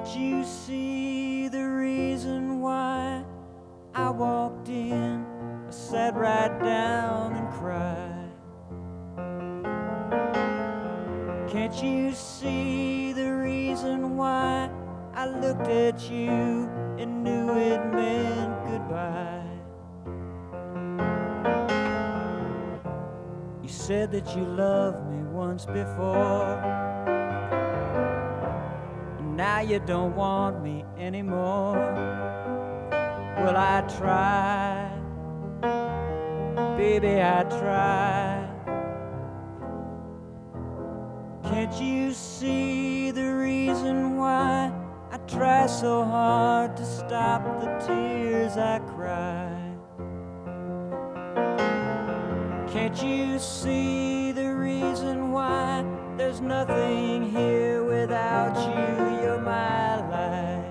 you see the reason why I walked in? I sat right down and cried. Can't you see the reason why I looked at you and knew it meant goodbye? You said that you loved me once before, and now you don't want me anymore. Well, I tried, baby, I tried. Can't you see the reason why I try so hard to stop the tears I cry? Can't you see the reason why there's nothing here without you? You're my life.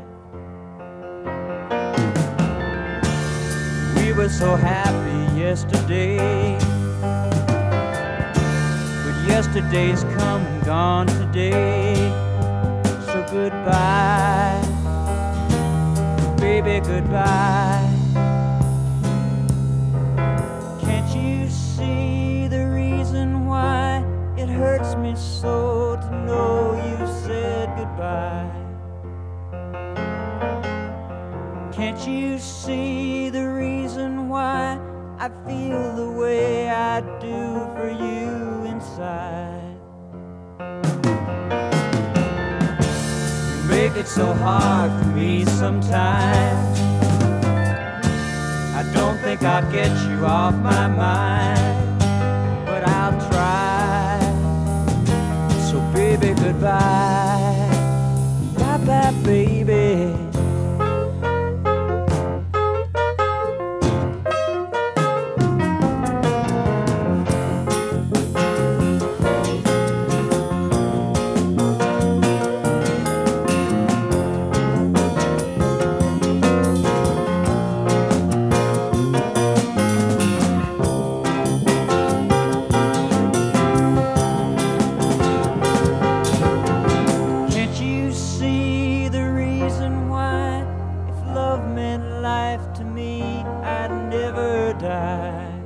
We were so happy yesterday, but yesterday's come and gone today. So goodbye, baby, goodbye. Can't you see the reason why it hurts me so to know you said goodbye? Can't you see the reason why I feel the way I do for you inside? You make it so hard for me sometimes. I don't think I'll get you off my mind, but I'll try. So baby, goodbye. Bye-bye, baby. To me, I'd never die.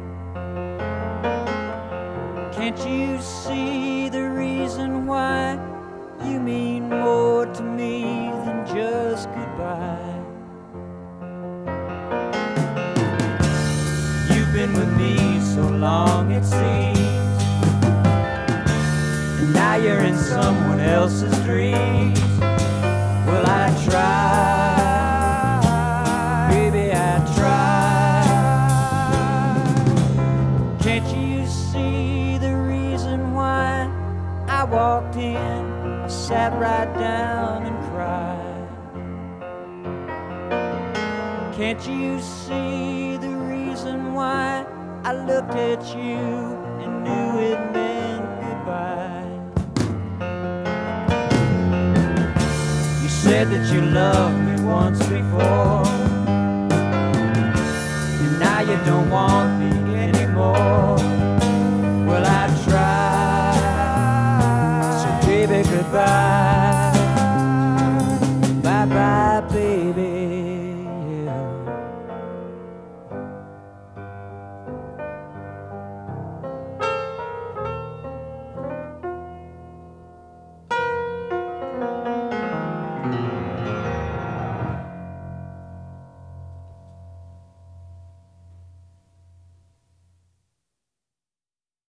Can't you see the reason why you mean more to me than just goodbye? You've been with me so long it seems, and now you're in someone else's dreams. Well, I try. Can't you see the reason why I walked in, I sat right down and cried? Can't you see the reason why I looked at you and knew it meant goodbye? You said that you loved me once before, and now you don't want me